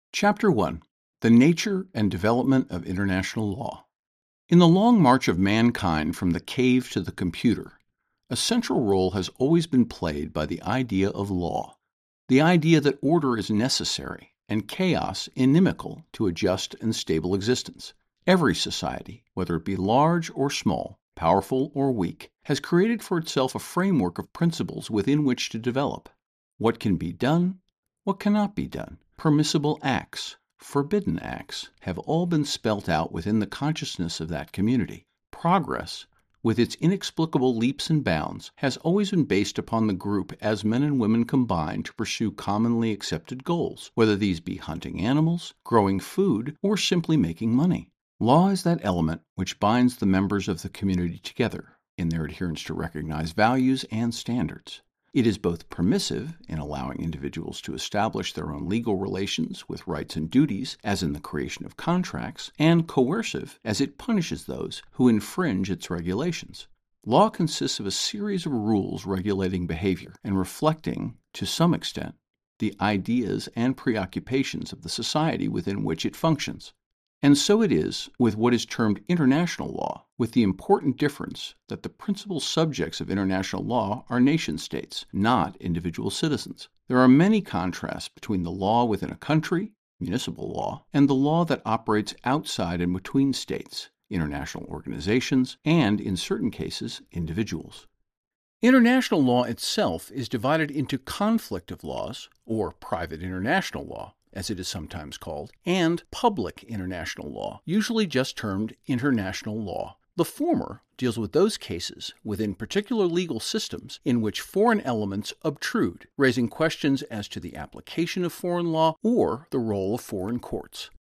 Chapter 1: The Nature and Development of International Law. In the long march of mankind from the cave to the computer, a central role has always been played by the idea of law, the idea that order is necessary and chaos inimical to a just and stable existence. Every society, whether it be large or small, powerful or weak, has created for itself a framework of principles within which to develop. What can be done, what cannot be done, permissible acts, forbidden acts, have all been spelt out within the consciousness of that community. Progress, with its inexplicable leaps and bounds, has always been based upon the group as men and women combine to pursue commonly accepted goals, whether these be hunting animals, growing food, or simply making money. Law is that element which binds the members of the community together in their adherence to recognized values and standards. It is both permissive in allowing individuals to establish their own legal relations with rights and duties, as in the creation of contracts, and coercive as it punishes those who infringe its regulations. Law consists of a series of rules regulating behavior and reflecting, to some extent, the ideas and preoccupations of the society within which it functions. And so it is with what is termed international law, with the important difference that the principal subjects of international law are nation-states, not individual citizens. There are many contrasts between the law within a country, municipal law, and the law that operates outside and between states, international organizations, and, in certain cases, individuals. International law itself is divided into conflict of laws, or private international law, as it is sometimes called, and public international law, usually just termed international law. The former deals with those cases within particular legal systems in which foreign elements obtrude, raising questions as to the application of foreign law or the role of foreign courts.